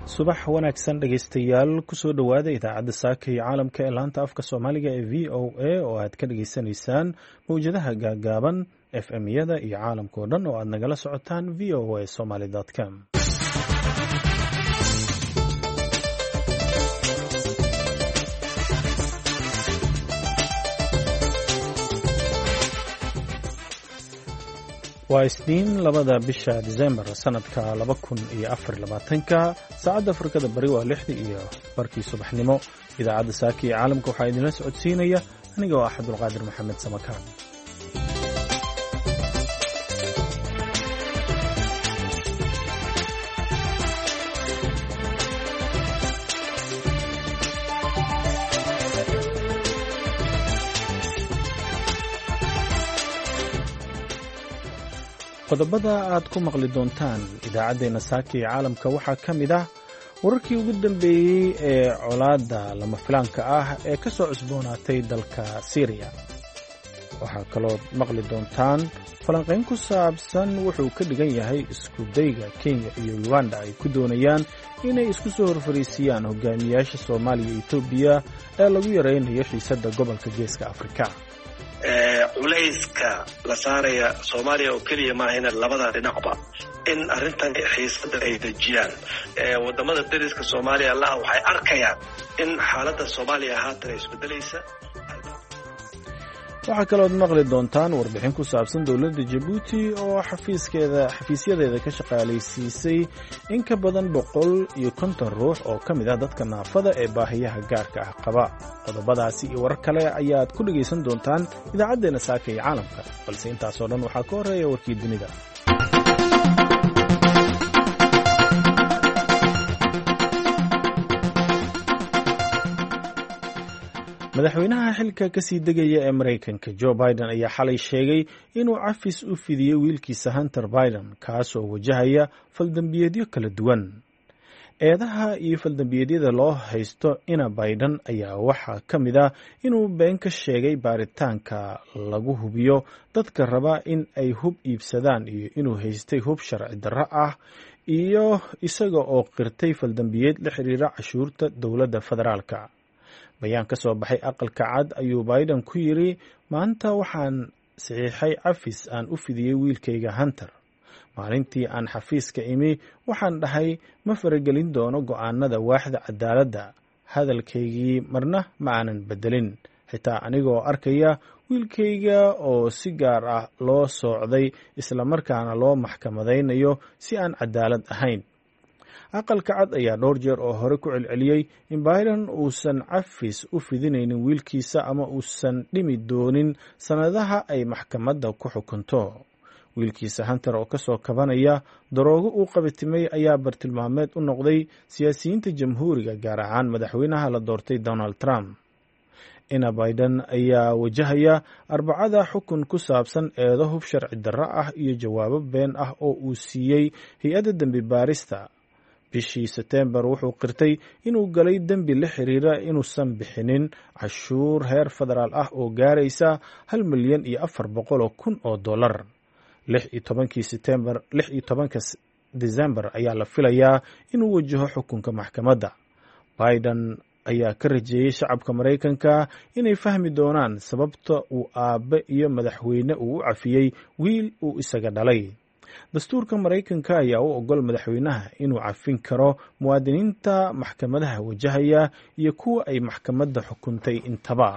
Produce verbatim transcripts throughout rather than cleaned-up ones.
subax wanaagsan dhegaystayaal kusoo dhowaada idaacadda saaka iyo caalamka ee laanta afka soomaaliga ee v o a oo aad ka dhagaysanaysaan mawjadaha gaagaaban f m-yada iyo caalamka oo dhan oo aad nagala socotaan v o a somaly com. waa isniin labada bisha disembar sanadka laba kun iyo afar labaatanka saacadda afrikada bari waa lixda iyo barkii subaxnimo. idaacadda saaka iyo caalamka waxaa idinla socodsiinaya aniga oo ah cabdulqaadir maxamed samakaan. qodobada aad ku maqli doontaan idaacaddeenna saaka iyo caalamka waxaa ka mid ah wararkii ugu dambeeyey ee colaadda lama filaanka ah ee ka soo cusboonaatay dalka Syria. waxaa kaloo maqli doontaan falanqayn ku saabsan wuxuu ka dhigan yahay isku dayga Kenya iyo Uganda ay ku doonayaan inay isku soo horfariisiyaan hogaamiyaasha Soomaaliya iyo Itoobiya ee lagu yareynayo xiisadda gobolka Geeska Afrika. culayska la saaraya Soomaaliya oo keliya maahayna labada dhinacba in arrintan xiisadda ay dejiyaan wadamada dariska Soomaaliya Allah waxay arkayaan in xaaladda Soomaaliya haatan ay isbedelaysa. waxaa kaloo maqli doontaan warbixin ku saabsan dowladda Djibouti oo xafiiskeeda xafiisyadeeda ka shaqaalaysiisay in ka badan boqol iyo konton ruux oo ka mid ah dadka naafada ee baahiyaha gaarka ah qaba. qodobadaasi iyo warar kale ayaad ku dhagaysan doontaan idaacaddeena saaka iyo caalamka, balse intaasoo dhan waxaa ka horeeya warkii dunida. madaxweynaha xilka ka sii degaya ee Mareykanka Joe Biden ayaa xalay sheegay inuu cafis u fidiyey wiilkiisa Hunter Biden kaasoo wajahaya faldambiyeedyo kala duwan. eedaha iyo faldambiyeedyada loo haysto ina Biden ayaa waxaa ka mid ah inuu been ka sheegay baaritaanka lagu hubiyo dadka raba in ay hub iibsadaan iyo inuu haystay hub sharci darro ah iyo isaga oo qirtay faldambiyeed la xiriira cashuurta dowladda federaalka. bayaan ka soo baxay aqalka cad ayuu Biden ku yiri maanta waxaan saxiixay cafis aan u fidiyey wiilkayga Hunter. maalintii aan xafiiska imi waxaan dhahay ma faragelin doono go'aanada waaxda cadaaladda. hadalkaygii marna ma aanan bedelin, xitaa anigoo arkaya wiilkayga oo si gaar ah loo soocday islamarkaana loo maxkamadaynayo si aan cadaalad ahayn. aqalka cad ayaa dhowr jeer oo hore ku celceliyey in Biden uusan cafis u fidinaynin wiilkiisa ama uusan dhimi doonin sanadaha ay maxkamadda ku xukunto. wiilkiisa Hunter oo ka soo kabanaya daroogo uu qabatimay ayaa bartilmaameed u noqday siyaasiyiinta jamhuuriga gaar ahaan madaxweynaha la doortay Donald Trump. ina Biden ayaa wajahaya arbacada xukun ku saabsan eedo hub sharci darro ah iyo jawaabo been ah oo uu siiyey hay-adda dembi baarista. bishii Sebtembar wuxuu qirtay inuu galay dembi la xiriira inuusan bixinin cashuur heer federaal ah oo gaaraysa hal milyan iyo afar boqol oo kun oo dollar. lix iyo tobankii Sebtembar lix iyo tobanka Disembar ayaa la filayaa inuu wajaho xukunka maxkamadda. Biden ayaa ka rajeeyay shacabka Mareykanka inay fahmi doonaan sababta uu aabe iyo madaxweyne uu u cafiyey wiil uu isaga dhalay. dastuurka Mareykanka ayaa u ogol madaxweynaha inuu cafin karo muwaadiniinta maxkamadaha wajahaya iyo kuwa ay maxkamadda xukuntay intaba.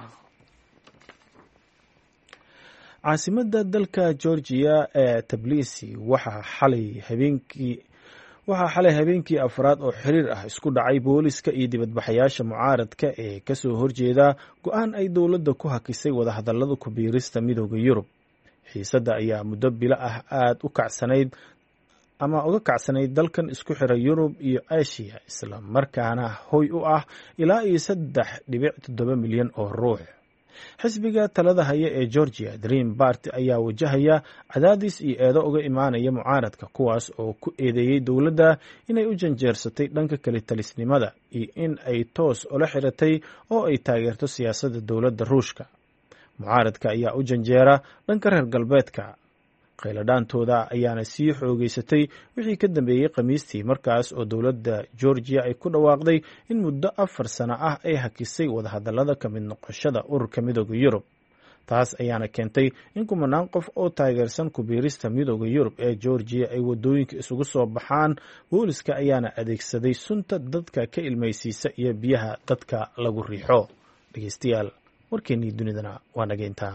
caasimadda dalka Georgia ee Tbilisi waxaa xalay habeenkii waxaa xalay habeenkii afraad oo xiriir ah isku dhacay booliska iyo dibadbaxayaasha mucaaradka ee ka soo horjeeda go'aan ay dowladda ku hakisay wadahadallada ku biirista midowda Yurub. xiisadda ayaa muddo bilo ah aad u kacsanayd ama uga kacsanayd dalkan isku xira Yurub iyo Aasiya, isla markaana hoy u ah ilaa iyo saddex dhibic toddoba milyan oo ruux. xisbiga talada haya ee Georgia Dream Party ayaa wajahaya cadaadis iyo eedo uga imaanaya mucaaradka kuwaas oo ku eedeeyay dowladda inay u janjeersatay dhanka kale talisnimada iyo in ay toos ula xiratay oo ay taageerto siyaasadda dowladda Ruushka. mucaaradka ayaa u janjeera dhanka reer galbeedka. qayladhaantooda ayaana sii xoogeysatay wixii ka dambeeyey khamiistii markaas oo dowladda georgiya ay ku dhawaaqday in muddo afar sano ah ay hakisay wadahadallada ka mid noqoshada ururka midooda yurub taas ayaana keentay in kumanaan qof oo taageersan ku-biirista midooda yurub ee georgiya ay waddooyinka isugu soo baxaan booliska ayaana adeegsaday sunta dadka ka ilmaysiisa iyo biyaha dadka lagu riixo dhegeystayaal warkeennii dunidana waa nageyntaa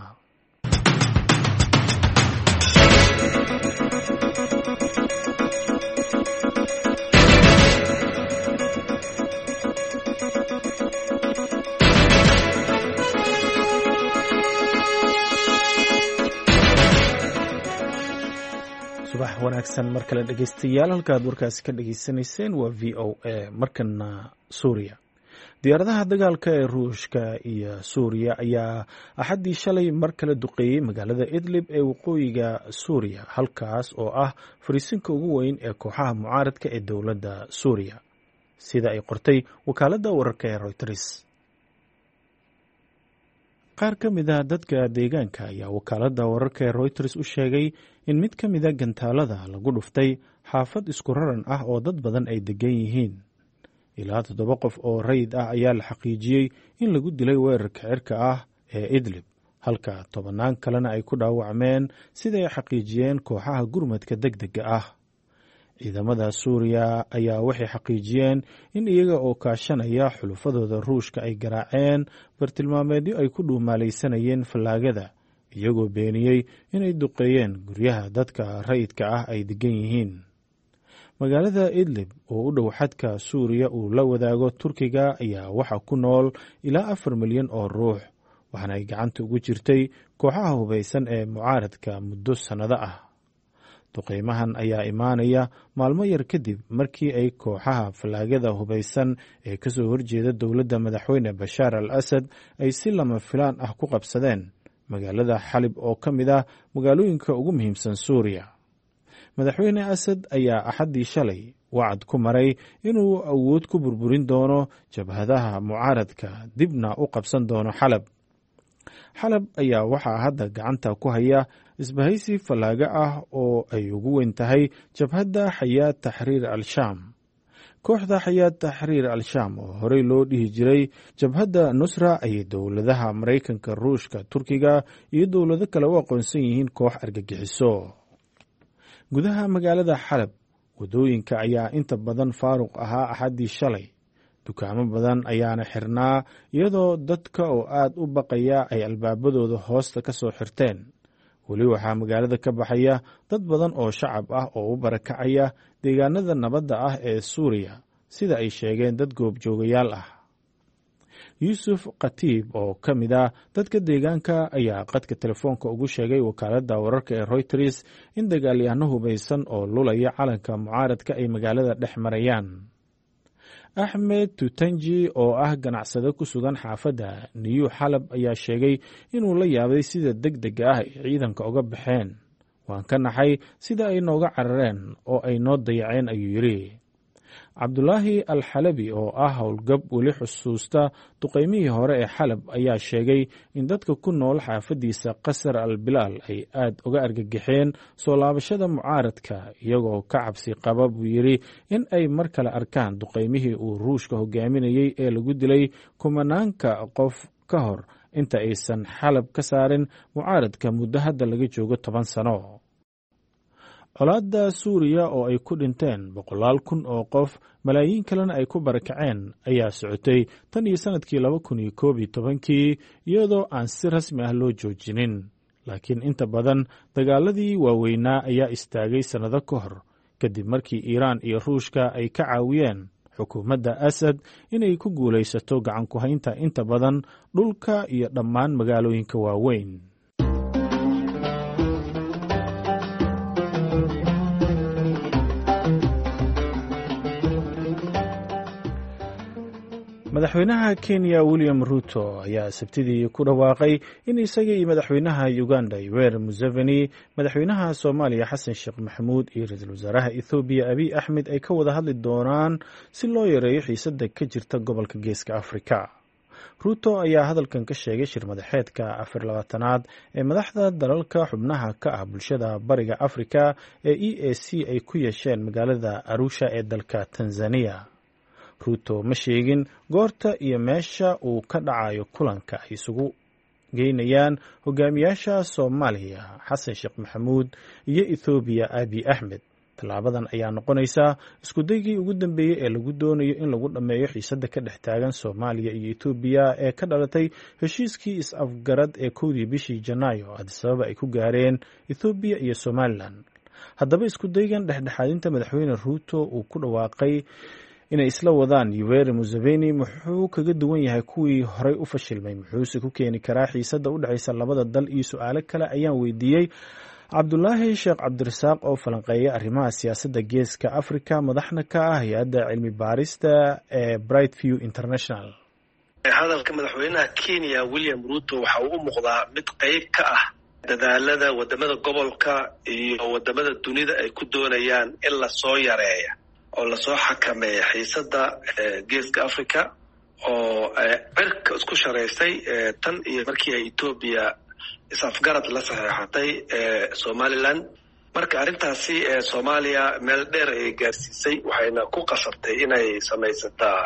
subax wanaagsan mar kale dhegeystayaal halkaad warkaasi ka dhegeysanayseen waa v o a markana suuriya diyaaradaha dagaalka ee ruushka iyo suuriya ayaa axaddii shalay mar kale duqeeyey magaalada idlib ee waqooyiga suuriya halkaas oo ah fariisinka ugu weyn ee kooxaha mucaaradka ee dowladda suuriya sida ay qortay wakaaladda wararka ee reuters qaar ka mid a dadka deegaanka ayaa wakaaladda wararka ee reuters u sheegay in mid ka mida gantaalada lagu dhuftay xaafad isku raran ah oo dad badan ay degan yihiin ilaa toddoba qof oo rayid ah ayaa la xaqiijiyey in lagu dilay weerarka cirka ah ee idlib halka tobannaan kalena ay ku dhaawacmeen siday xaqiijiyeen kooxaha gurmadka deg dega ah ciidamada suuriya ayaa waxay xaqiijiyeen in iyaga oo kaashanaya xulufadooda ruushka ay garaaceen bartilmaameedyo ay ku dhuumaalaysanayeen fallaagada iyagoo beeniyey inay duqeeyeen guryaha dadka rayidka ah ay degan yihiin magaalada idlib oo u dhow xadka suuriya uu la wadaago turkiga ayaa waxaa ku nool ilaa afar milyan oo ruux waxaana ay gacanta ugu jirtay kooxaha hubaysan ee mucaaradka muddo sannado ah duqeymahan ayaa imaanaya maalmo yar kadib markii ay kooxaha fallaagada hubaysan ee ka soo horjeeda dowladda madaxweyne bashaar al asad ay si lama filaan ah ku qabsadeen magaalada xalib oo ka mid ah magaalooyinka ugu muhiimsan suuriya madaxweyne asad ayaa axaddii shalay wacad ku maray inuu awood ku burburin doono jabhadaha mucaaradka dibna u qabsan doono xalab xalab ayaa waxaa hadda gacanta ku haya isbahaysi fallaaga ah oo ay ugu weyn tahay jabhadda xayaad taxriir al-shaam kooxda xayaad taxriir al-shaam oo horey loo dhihi jiray jabhadda nusra ayay dowladaha maraykanka ruushka turkiga iyo dowlado kale u aqoonsan yihiin koox argagixiso gudaha magaalada xalab waddooyinka ayaa inta badan faaruq ahaa axaddii shalay dukaamo badan ayaana xirnaa iyadoo dadka oo aad u baqaya ay albaabadooda hoosta ka soo xirteen weli waxaa magaalada ka baxaya dad badan oo shacab ah oo u barakacaya deegaanada nabadda ah ee suuriya sida ay sheegeen dad goobjoogayaal ah yuusuf khatiib oo ka mid ah dadka deegaanka ayaa qadka telefoonka ugu sheegay wakaaladda wararka ee reuters in dagaalyahano hubaysan oo lulaya calanka mucaaradka ay magaalada dhex marayaan axmed tutanji oo ah ganacsade ku sugan xaafadda niyu xalab ayaa sheegay inuu la yaabay sida deg dega ah ay ciidanka uga baxeen waan ka naxay sida ay nooga carareen oo ay noo dayaceen ayuu yidhi cabdulaahi al xalabi oo ah howlgab weli xusuusta duqaymihii hore ee xalab ayaa sheegay in dadka ku nool xaafaddiisa qasar al bilaal ay aad uga argagaxeen soo laabashada mucaaradka iyagoo ka cabsi qaba buu yidhi in ay mar kale arkaan duqaymihii uu ruushka hogaaminayey ee lagu dilay kumanaanka qof ka hor inta aysan xalab ka saarin mucaaradka muddo hadda laga joogo toban sano colaadda suuriya oo ay ku dhinteen boqolaal kun oo qof malaayiin kalena ay ku barakaceen ayaa socotay tan iyo sannadkii laba kun iyo koob iyo tobankii iyadoo aan si rasmi ah loo joojinin laakiin inta badan dagaaladii waaweynaa ayaa istaagay sannado ka hor kadib markii iiraan iyo ruushka ay ka caawiyeen xukuumadda asad inay ku guulaysato gacan ku haynta inta badan dhulka iyo dhammaan magaalooyinka waaweyn madaxweynaha kenya william ruto ayaa sabtidii ku dhawaaqay in isaga iyo madaxweynaha uganda yoweri museveni madaxweynaha soomaaliya xasan sheekh maxamuud iyo ra-iisul wasaaraha ethoobiya abiy axmed ay ka wada hadli doonaan si loo yareeyo xiisadda ka jirta gobolka geeska afrika ruuto ayaa hadalkan ka sheegay shir madaxeedka afar labaatanaad ee madaxda dalalka xubnaha ka ah bulshada bariga afrika ee e a c ay ku yeesheen magaalada arusha ee dalka tanzania. ruuto ma sheegin goorta iyo meesha uu ka dhacayo kulanka ay isugu geynayaan hogaamiyaasha soomaaliya xasan sheekh maxamuud iyo ethoobiya abiy axmed. tallaabadan ayaa noqonaysaa iskudaygii ugu dambeeyey ee lagu doonayo in lagu dhammeeyo xiisadda ka dhex taagan soomaaliya iyo etoobiya ee ka dhalatay heshiiskii is-afgarad ee kowdii bishii janaayo adisababa ay ku gaareen ethoobiya iyo somalilan. haddaba iskudaygan dhexdhexaadinta madaxweyne ruuto uu ku dhawaaqay inay isla wadaan yoweri museveni muxuu kaga duwan yahay kuwii horey u fashilmay, muxuuse ku keeni karaa xiisadda u dhexaysa labada dal iyo su-aalo kale ayaan weydiiyey cabdulaahi sheekh cabdirasaaq oo falanqeeya arrimaha siyaasadda geeska africa madaxna ka ah hay-adda cilmi baarista ee bright view international. hadalka madaxweynaha kenya william ruto waxa uu u muuqdaa mid qayb ka ah dadaalada wadamada gobolka iyo wadamada dunida ay ku doonayaan in lasoo yareeya oo lasoo xakameeya xiisadda geeska africa oo cirka isku shareysay tan iyo markii ay etoobiya is-afgarad la saxeexatay somalilan. marka arrintaasi soomaaliya meel dheer ay gaarsiisay waxayna ku qasabtay inay samaysataa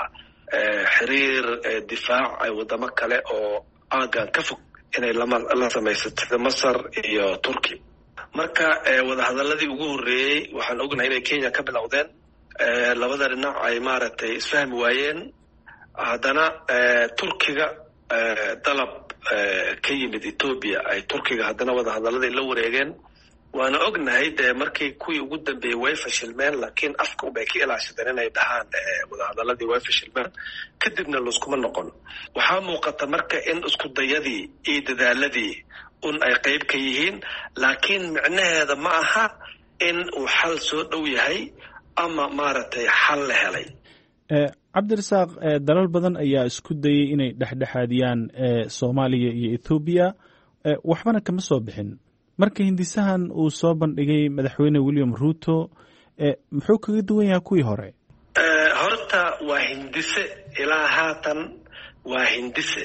xiriir difaac ay wadamo kale oo aagan ka fog inay la samaysato sida masar iyo turki. marka wadahadaladii ugu horreeyey waxaan ognahay inay kenya ka bilowdeen, labada dhinac ay maaragtay isfahmi waayeen. haddana turkiga dalab ka yimid etoobiya ay turkiga haddana wadahadaladii la wareegeen. waana ognahay dee markii kuwii ugu dambeeyey way fashilmeen, laakiin afka unbay ka ilaashadeen inay dhahaan wadahadaladii way fashilmeen, kadibna layskuma noqon. waxaa muuqata marka in isku dayadii iyo dadaaladii un ay qayb ka yihiin, laakiin micnaheeda ma aha in uu xal soo dhow yahay ama maaragtay xal la helay. cabdirasaaq, dalal badan ayaa isku dayay inay dhexdhexaadiyaan soomaaliya iyo ethoobiya, waxbana kama soo bixin. marka hindisahan uu soo bandhigay madaxweyne william ruto muxuu kaga duwan yahay kuwii hore? horta waa hindise, ilaa haatan waa hindise.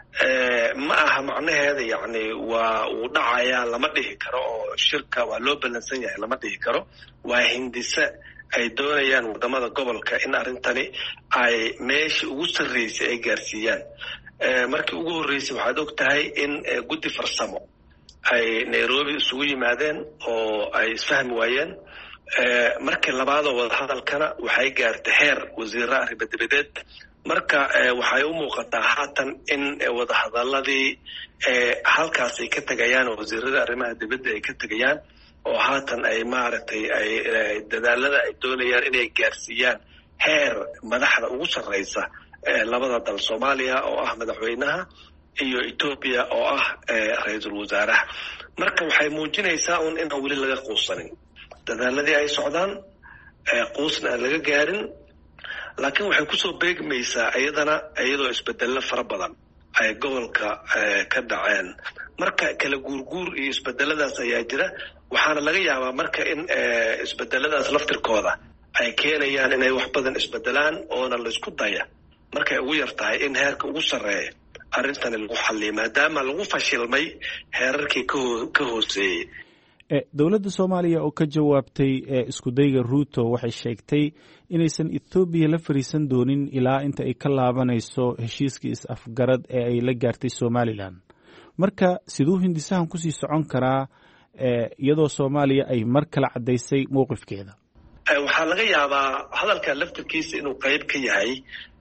ma aha macnaheeda yani waa uu dhacayaa lama dhihi karo, oo shirka waa loo ballansan yahay lama dhihi karo. waa hindise ay doonayaan wadamada gobolka in arrintani ay meeshii ugu sarreysay ay gaarsiiyaan. markii ugu horreysay waxaad og tahay in guddi farsamo ay nairobi isugu yimaadeen oo ay isfahmi waayeen. markii labaadoo wadahadalkana waxay gaartay heer wasiirra arrimo dibadeed. marka waxay u muuqataa haatan in wadahadaladii halkaas ay ka tegayaan oo wasiirada arrimaha dibadda ay ka tegayaan, oo haatan ay maaragtay ay dadaalada ay doonayaan inay gaarsiiyaan heer madaxda ugu sarreysa labada dal, soomaaliya oo ah madaxweynaha iyo etoobiya oo ah ra-iisul wasaaraha. marka waxay muujinaysaa un inaan weli laga quusanin, dadaaladii ay socdaan, quusna aan laga gaarin. laakiin waxay kusoo beegmaysaa iyadana iyadoo isbedello fara badan ay gobolka ka dhaceen. marka kala guurguur iyo isbedeladaas ayaa jira, waxaana laga yaabaa marka in isbedeladaas laftirkooda ay keenayaan inay wax badan isbedelaan oona laysku daya markay ugu yar tahay in heerka ugu sarreeya arrintani lagu xalliyo, maadaama lagu fashilmay heerarkii ka hooseeyey. dowladda soomaaliya oo ka jawaabtay iskudayga ruto waxay sheegtay inaysan ethoobiya la fariisan doonin ilaa inta ay ka laabanayso heshiiskii is-afgarad ee ay la gaartay somalilan. marka siduu hindisahan kusii socon karaa iyadoo soomaaliya ay mar kale caddaysay mowqifkeeda? waxaa laga yaabaa hadalka laftirkiisa inuu qayb ka yahay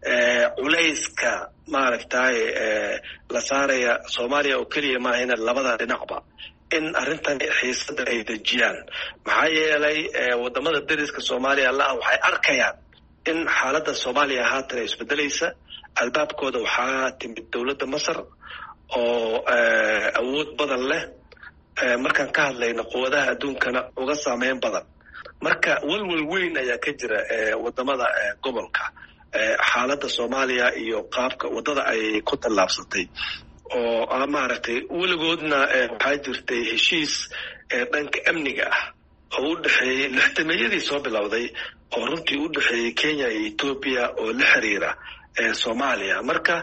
culayska maaragtay la saaraya soomaaliya oo keliya maahayna labada dhinacba in arrintan xiisada ay dejiyaan. maxaa yeelay wadamada dariska soomaaliya la-a waxay arkayaan in xaaladda soomaaliya haatan ay isbedelaysa. albaabkooda waxaa timid dowladda masar oo awood badan leh, markaan ka hadlayno quwadaha adduunkana uga saameyn badan. marka walwal weyn ayaa ka jira wadamada gobolka xaaladda soomaaliya iyo qaabka waddada ay ku tallaabsatay, oo maaragtay weligoodna waxaa jirtay heshiis dhanka amniga ah oo u dhexeeyey lixdameeyadii soo bilowday, oo runtii u dhexeeyey kenya iyo etoobiya oo la xiriira soomaaliya. marka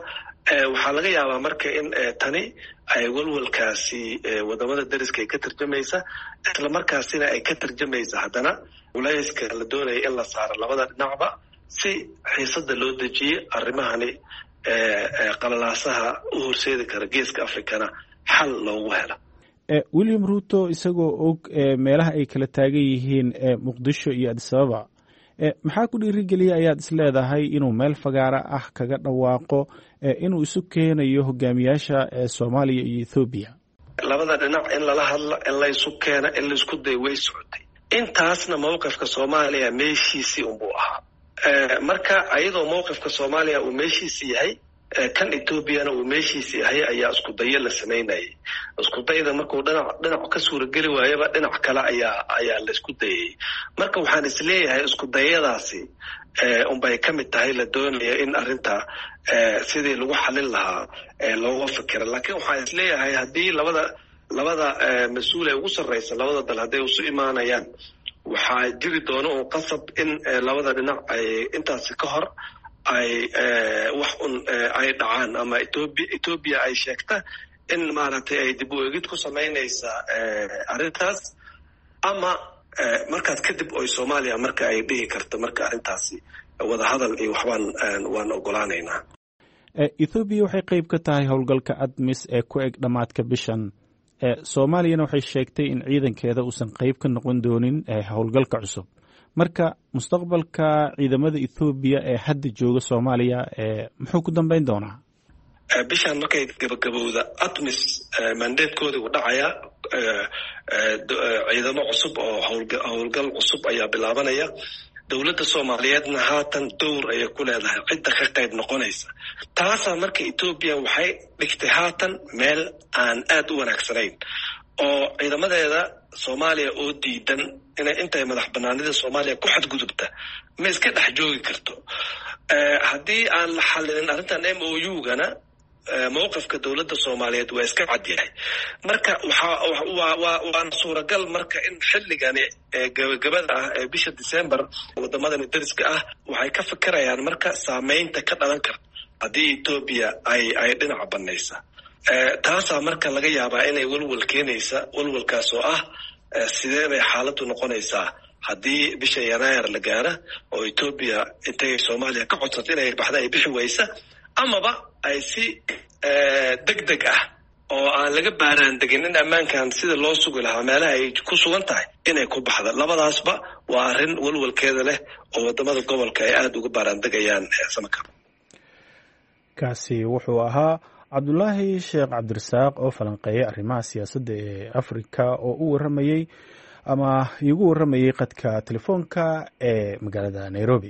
waxaa laga yaabaa marka in tani ay walwalkaasi wadamada dariska ay ka tarjamaysa isla markaasina ay ka tarjamaysa haddana culayska la doonaya in la saaro labada dhinacba si xiisada loo dejiyey arrimahani qalalaasaha u horseedi kara geeska afrikana xal loogu helo. William Ruto isagoo og meelaha ay kala taagan yihiin muqdisho iyo Addis Ababa maxaa ku dhiirigeliyay ayaad is leedahay inuu meel fagaara ah kaga dhawaaqo inuu isu keenayo hogaamiyaasha Soomaaliya iyo Ethiopia? Labada dhinac in lala hadlo, in la isu keeno, in la isku dayo way socotay. Intaasna mowqifka Soomaaliya meeshiisii unbuu ahaa. Marka ayadoo mowqifka Soomaaliya uu meeshiisii yahay kan Ethiopiana uu meeshiisii yahay ayaa isku dayo la sameynayay. Isku dayda markuu dhinac dhinac ka suurageli waayaba dhinac kale ayaa ayaa la isku dayay. Marka waxaan is leeyahay isku dayadaasi unbay ka mid tahay la doonaya in arrinta sidii lagu xalin lahaa looga fikiro. Laakiin waxaan is leeyahay haddii labada labada mas-uul ee ugu sarreysa labada dal hadday isu imaanayaan waxaa jiri doono un qasab in labada dhinac ay intaasi ka hor ay wax un ay dhacaan ama Ethiopia Ethiopia ay sheegta in maaragtay ay dib u eegid ku samaynaysa arrintaas ama markaas kadib oo Soomaaliya marka ay dhihi karto marka arrintaasi wada hadal iyo waxbaan waan ogolaanaynaa. Ethiopia waxay qayb ka tahay howlgalka ADMIS ee ku eg dhamaadka bishan. Soomaaliyana waxay sheegtay in ciidankeeda uusan qayb ka noqon doonin howlgalka cusub. Marka mustaqbalka ciidamada Ethiopia ee hadda jooga Soomaaliya muxuu ku dambeyn doonaa? Bishan markay gabagabowda ADMIS mandatekoodii u dhacaya ciidamo cusub oo howlgal cusub ayaa bilaabanaya. Dowladda Soomaaliyeedna haatan dowr ayay ku leedahay cidda ka qayb noqonaysa. Taasa marka Ethiopia waxay dhigtay haatan meel aan aad u wanaagsanayn oo ciidamadeeda Soomaaliya oo diidan inay intay madax banaanida Soomaaliya ku xadgudubta ma iska dhex joogi karto. Haddii aan la xalin arrintan M O U-gana mowqifka dowladda Soomaaliyeed waa iska cad yahay. Marka waxa waa waa suuragal marka in xilligani gabagabada ah ee bisha December wadamadan dariska ah waxay ka fikirayaan marka saameynta ka dhalan karta haddii Ethiopia ay ay dhinaca banaysa. Taasaa marka laga yaabaa inay walwal keenaysa walwalkaas oo ah sidee bay xaaladdu noqonaysaa haddii bisha Janaayo la gaaro oo Ethiopia intay Soomaaliya ka codsato inay baxda ay bixi waysa amaba ay si degdeg ah oo aan laga baaraan degin in ammaankan sida loo sugi lahaa meelaha ay ku sugan tahay inay ku baxda. Labadaasba waa arrin walwalkeeda leh oo wadamada gobolka ay aad uga baaraan degayaan samaka. Kaasi wuxuu ahaa Cabdulaahi Sheekh Cabdirasaaq oo falanqeeyay arrimaha siyaasadda ee Afrika oo u waramayay ama igu waramayay qadka telefoonka ee magaalada Nairobi.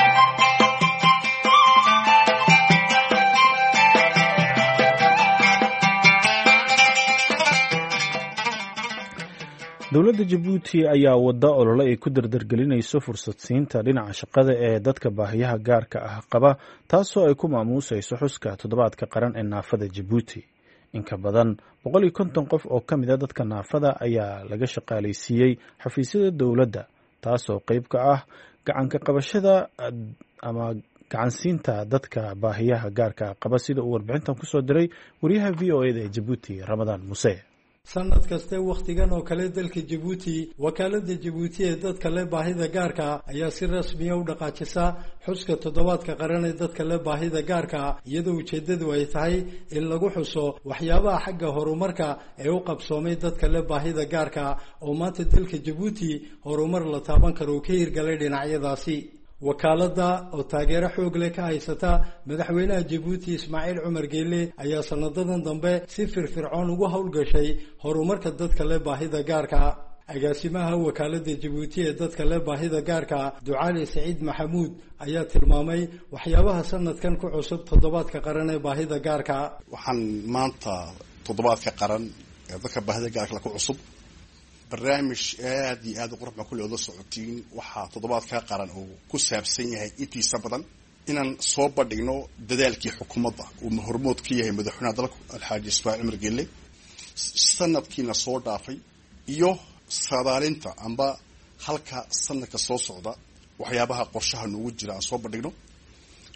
Dowladda Djibouti ayaa wada olole ay ku dardargelinayso fursad siinta dhinaca shaqada ee dadka baahiyaha gaarka ah qaba taasoo ay ku maamuusayso xuska toddobaadka qaran ee naafada Djibouti. In ka badan boqol iyo konton qof oo ka mid ah dadka naafada ayaa laga shaqaalaysiiyey xafiisyada dowladda taasoo qayb ka ah gacanka qabashada ama gacansiinta dadka baahiyaha gaarka qaba sida uu warbixintan ku soo diray wariyaha V O A da ee Djibouti Ramadaan Muse. sanad kaste wakhtigan oo kale dalka Djibouti wakaalada Djibouti ee dadka leh baahida gaarka ayaa si rasmi ah u dhaqaajisa xuska toddobaadka qaran ee dadka leh baahida gaarka iyadoo ujeedadu ay tahay in lagu xuso waxyaabaha xagga horumarka ee u qabsoomay dadka leh baahida gaarka oo maanta dalka Djibouti horumar la taaban karo ka hirgalay dhinacyadaasi. wakaalada oo taageero xoog leh ka haysata madaxweynaha Djibouti Ismaaciil Cumar Geelle ayaa sanadadan dambe si firfircoon ugu howlgashay horumarka dadka leh baahida gaarka. agaasimaha wakaalada Djibouti ee dadka leh baahida gaarka Ducaali Saciid Maxamuud ayaa tilmaamay waxyaabaha sanadkan ku cusub toddobaadka qaran ee baahida gaarka. waxaan maanta toddobaadka qaran ee dadka baahida gaarka ku cusub barnaamij aad iyo aad u qurux badan kulli oo socotiin waxa toddobaadka qaran oo ku saabsan yahay intiisa badan inaan soo bandhigno dadaalkii xukuumadda uu hormood ka yahay madaxweynaha dalka Alxaaji Ismaaciil Cumar Geelle sanadkiina soo dhaafay iyo saadaalinta amba halka sanadka soo socda waxyaabaha qorshaha noogu jira aan soo bandhigno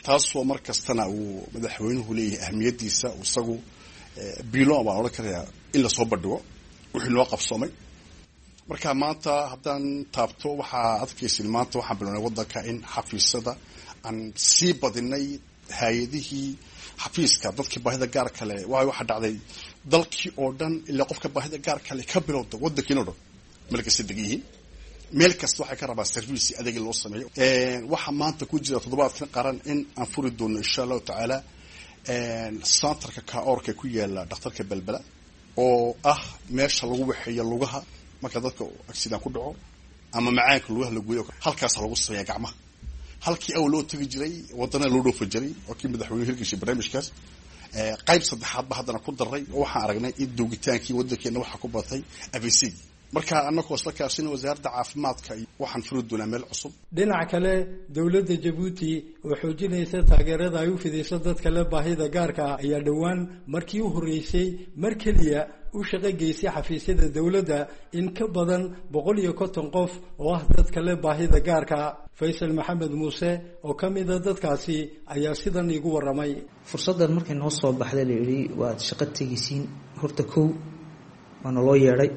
taasoo mar kastana uu madaxweynuhu leeyahay ahmiyadiisa isagu bilo baan oran karayaa in la soo bandhigo wixii loo qabsoomay marka maanta haddaan taabto waxaa adkaysin maanta waxaan bilownay waddanka in xafiisyada aan sii badinay hay-adihii xafiiska dadkii baahida gaar kale waayo waxaa dhacday dalkii oo dhan ilaa qofka baahida gaar kale ka bilowda waddankiin oo dhan meel kasta degan yihiin meel kasta waxay ka rabaa service adeeg loo sameeyo waxaa maanta ku jira toddobaadkan qaran in aan furi doono insha allahu tacaala centerka kaorka ku yaala dhakhtarka belbela oo ah meesha lagu waxeeyo lugaha marka dadka accident ku dhaco ama macaanka lugaha la gooyo halkaas lagu sameeyaa gacmaha halkii aw loo tagi jiray wadana loo dhoofi jiray oo kii madaxweynuhu hirgashay barnaamijkaas qayb saddexaad ba haddana ku daray oo waxaan aragnay in doogitaankii waddankeena waxa ku batay abc marka annagoo isla kaashanay wasaaradda caafimaadka waxaan furi doonaa meel cusub dhinaca kale dowladda Djibouti oo xoojinaysa taageerada ay u fidayso dadka leh baahida gaarka ah ayaa dhawaan markii u horeysay mar kaliya u shaqo geysay xafiisyada dowladda in ka badan boqol iyo konton qof oo ah dadka leh baahida gaarka ah Faysal Maxamed Muuse oo kamid ah dadkaasi ayaa sidan igu waramay fursadan markay noo soo baxday leeyahay waa shaqo tagisiin horta kow waana loo yeeray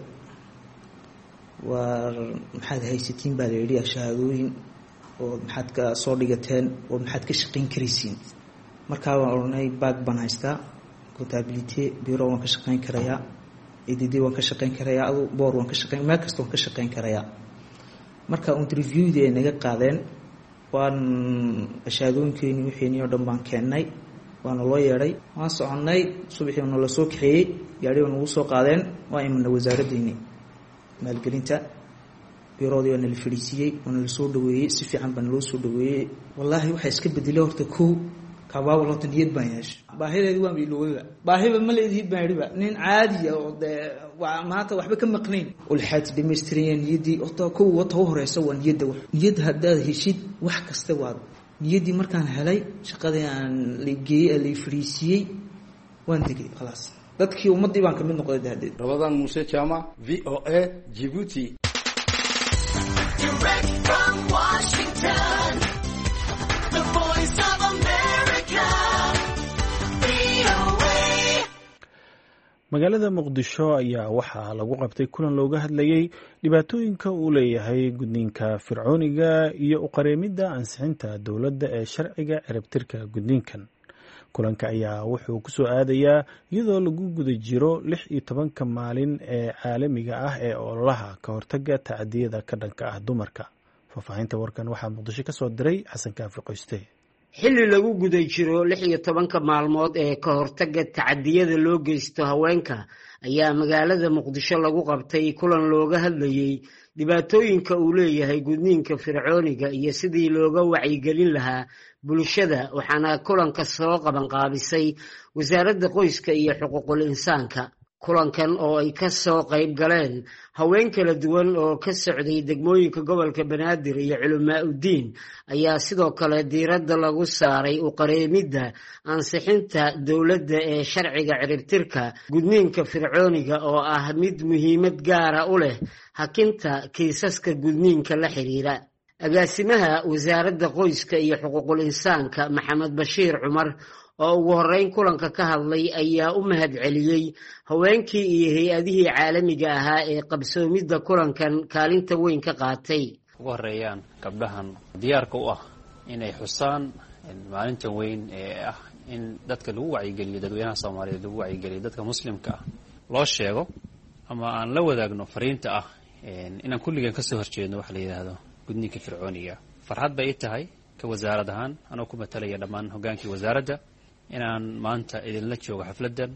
waa maxaad haysatiin baa leeyahay shahaadooyin oo maxaad ka soo dhigateen oo maxaad ka shaqeyn karaysiin markaa waan oranay baag baan haystaa contability bureau waan ka shaqeyn karayaa edid waan ka shaqeyn karayaa adu boor waan ka shaqeyn meel kasta waan ka shaqeyn karayaa marka interviewdii ay naga qaadeen waan shahaadooyinkeeni wixii oo dhan baan keenay waana loo yeeray waan soconay subaxii oo la soo kaxeeyay gaari oo nagu soo qaadeen waa imanay wasaaraddeeni maalgelinta biroodii oo nala fariisiyay oo nala soo dhaweeyay si fiican baan loo soo dhaweeyay wallahi waxa iska bedelay horta koow kabaab loo taniyad baan yeeshay baahideedu waan biilowga baahiba ma leedii baariba nin caadi ah oo waa maanta waxba ka maqnayn ul xaad dhameystireen niyadii oo koow wata horeysa waa niyada wax niyad hadaad heshid wax kasta waa niyadii markaan helay shaqadii aan ligeeyay la fariisiyay waan digay khalaas dadkii ummadii baan kamid noqday daadeed Ramadan Muuse Chama V O A Djibouti Direct from Washington The Voice of America V O A magaalada Muqdisho ayaa waxaa lagu qabtay kulan looga hadlayay dhibaatooyinka uu leeyahay gudniinka fircooniga iyo u qareemida ansixinta dowladda ee sharciga ciribtirka gudniinkan kulanka ayaa wuxuu ku soo aadayaa iyadoo lagu guda jiro lix iyo tobanka maalin ee caalamiga ah ee ololaha ka hortagga tacadiyada ka dhanka ah dumarka faahfaahinta warkan waxaa Muqdisho ka soo diray Xasan Kaafi Qoyste xilli lagu guda jiro lix iyo tobanka maalmood ee ka hortagga tacadiyada loo geysto haweenka ayaa magaalada Muqdisho lagu qabtay kulan looga hadlayay dhibaatooyinka uu leeyahay gudniinka fircooniga iyo sidii looga wacyigelin lahaa bulshada waxaana kulanka soo qaban qaabisay wasaaradda qoyska iyo xuquuqul insaanka kulankan oo ay ka soo qayb galeen haween kala duwan oo ka socday degmooyinka gobolka Banaadir iyo culamaa u diin ayaa sidoo kale diiradda lagu saaray u qareemida ansixinta dowladda ee sharciga ciribtirka gudniinka fircooniga oo ah mid muhiimad gaara u leh hakinta kiisaska gudniinka la xiriira agaasimaha wasaaradda qoyska iyo xuquuqul insaanka Maxamed Bashiir Cumar oo ugu horeyn kulanka ka hadlay ayaa u mahad celiyay haweenkii iyo hay'adihii caalamiga ahaa ee qabsoomidda kulankan kaalinta weyn ka qaatay ugu horeeyaan gabdhahan diyaarka u ah inay xusaan maalintan weyn ee ah in dadka lagu wacyigeliyo dadweynaha Soomaaliyeed lagu wacyigeliyo dadka muslimka ah loo sheego ama aan la wadaagno fariinta ah inaan kulligan ka soo horjeedno wax la yiraahdo gudniinka fircooniga farxad bay tahay ka wasaarad ahaan anoo ku matalaya dhammaan hogaankii wasaaradda inaan maanta idinla joogo xafladan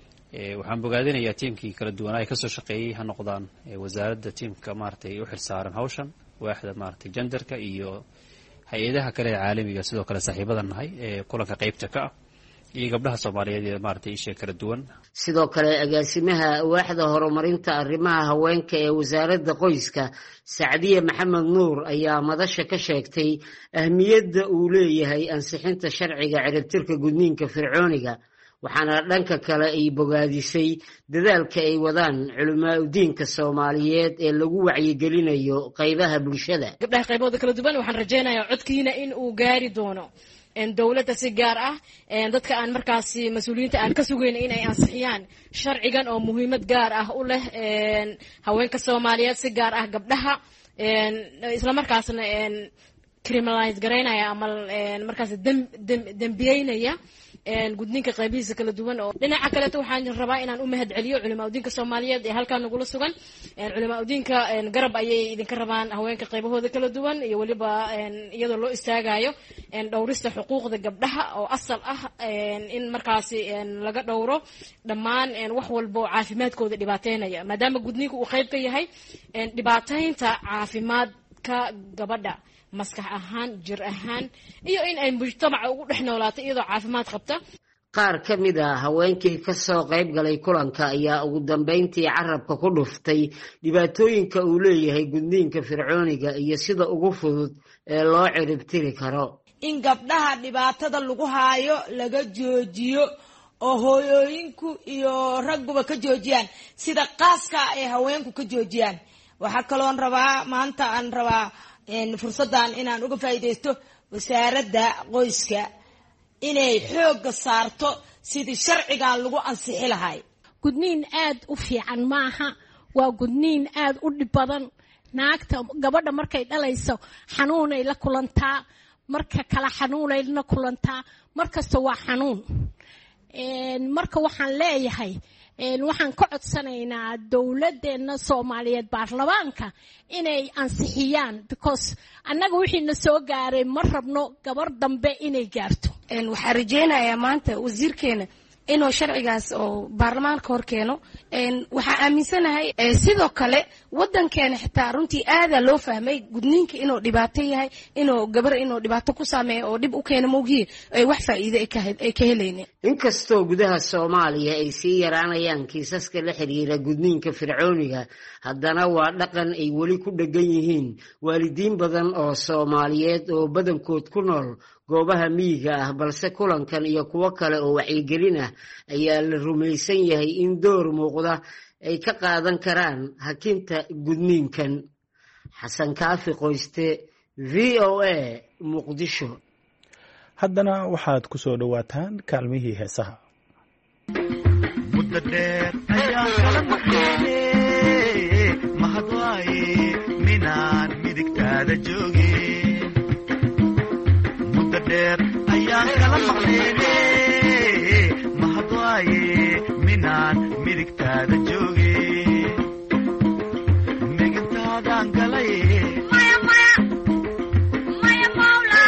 ee waxaan bogaadinayaa tiimkii kala duwan ay ka soo shaqeeyay ha noqdaan wasaaradda tiimka maartay u xilsaaran hawshan waaxda maartay genderka iyo hay'adaha kale ee caalamiga sidoo kale saaxiibadan nahay ee kulanka qaybta ka ah iyo gabdhaha Soomaaliyeed ee maartay isha kala duwan sidoo kale agaasimaha waaxda horumarinta arrimaha haweenka ee wasaaradda qoyska Saadiye Maxamed Nuur ayaa madasha ka sheegtay ahmiyadda uu leeyahay ansixinta sharciga ciribtirka gudniinka fircooniga waxaana dhanka kale ay bogaadisay dadaalka ay wadaan culamaa u diinka Soomaaliyeed ee lagu wacyigelinayo qaybaha bulshada gabdhaha qaybooda kala duwan waxaan rajaynayaa codkiina in uu gaari doono dowladda si gaar ah dadka aan markaasi mas-uuliyiinta aan ka sugayna inay ansixiyaan sharcigan oo muhiimad gaar ah u leh haweenka soomaaliyeed si gaar ah gabdhaha isla markaasna criminalize garaynaya ama markaas dembiyeynaya gudniinka qaybihiisa kala duwan oo dhinaca kaleeto waxaan rabaa inaan u mahad celiyo culimaa udiinka soomaaliyeed ee halkaa nagula sugan culimaa udiinka garab ayay idinka rabaan haweenka qaybahooda kala duwan iyo weliba iyadoo loo istaagayo dhowrista xuquuqda gabdhaha oo asal ah in markaasi laga dhowro dhammaan wax walba oo caafimaadkooda dhibaateynaya maadaama gudniinku uu qayb ka yahay dhibaateynta caafimaadka gabadha maskax ahaan jir ahaan iyo in ay mujtamaca ugu dhex noolaato iyadoo caafimaad qabta qaar ka mid ah haweenkii ka soo qayb galay kulanka ayaa ugu dambeyntii carabka ku dhuftay dhibaatooyinka uu leeyahay gudniinka fircooniga iyo sida ugu fudud ee loo ciribtiri karo in gabdhaha dhibaatada lagu haayo laga joojiyo oo hooyooyinku iyo ragguba ka joojiyaan sida qaaska ay haweenku ka joojiyaan waxaa kaloon rabaa maanta aan rabaa fursadan inaan uga faa'iidaysto wasaaradda qoyska inay xoogga saarto sidii sharcigan lagu ansixi lahay gudniin aad u fiican maaha waa gudniin aad u dhib badan naagta gabadha markay dhalayso xanuunay la kulantaa marka kala xanuunay la kulantaa markasta waa xanuun marka waxaan leeyahay waxaan ka codsanaynaa dowladeena Soomaaliyeed baarlamaanka inay ansixiyaan because annaga wixii na soo gaaray ma rabno gabar dambe inay gaarto een waxa rajeynayaa maanta wasiirkeena inuu sharcigaas oo baarlamaanka hor keeno een waxa aaminsanahay sidoo kale wadankeena xitaa runtii aad loo fahmay gudniinka inuu dhibaato yahay inuu gabar inuu dhibaato ku saameeyo oo dib u keeno mowgii ay wax faa'iido ay ka helayeen inkastoo gudaha Soomaaliya ay sii yaraanayaan kiisaska la xiriira gudniinka fircooniga haddana waa dhaqan ay wali ku dhagan yihiin waalidiin badan oo Soomaaliyeed oo badankood ku nool goobaha miyiga ah balse kulankan iyo kuwa kale oo wacyigelin ah ayaa la rumaysan yahay in door muuqda ay ka qaadan karaan hakinta gudniinkan xasan kaafi qoyste V O A Muqdisho haddana waxaad ku soo dhawaataan kaalmihii heesaha muddo dheer ayaa kala maqnay mahadwaaye minaan midigtaada joogin muddo dheer ayaa kala maqnay mahadwaaye minaan midigtaada joogin migintaadan galay maya maya maya mawla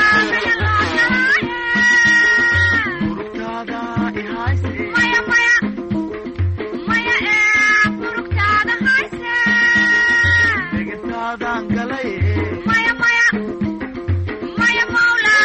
murugtaada ihayse maya maya maya ee murugtaada hayse migintaadan galay maya maya maya mawla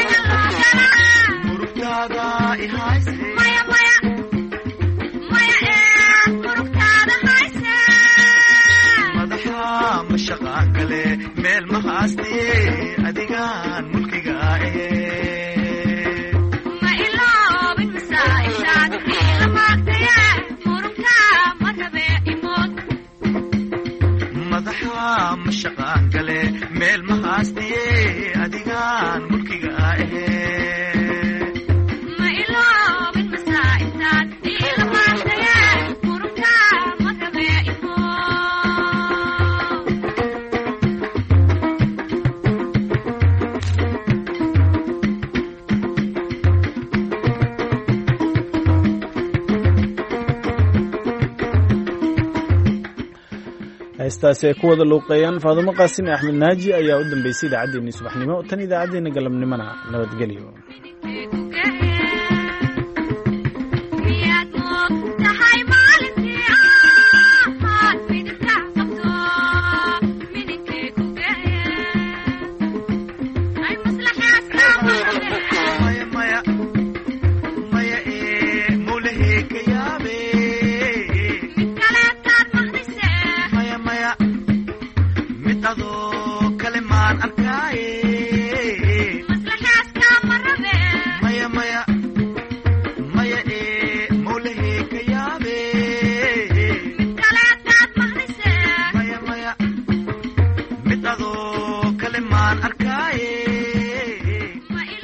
murugtaada ihayse maya maya maya ee murugtaada hayse madaxa mashaqaan kale meel ma haastiye adigaan mulkiga ahee ma iloobin masaa'ishaad ila maagtaye murugta marabe imood madaxa mashaqaan kale meel ma haastiye adigaan mulkiga ahee ma iloobin masaa'ishaad ila maagtaye murugta marabe imood heestaasi ay ku wada luuqeeyaan faadumo qaasim axmed naaji ayaa u dambeysay idaacaddeenii subaxnimo tan idaacaddeenna galabnimona nabadgelyo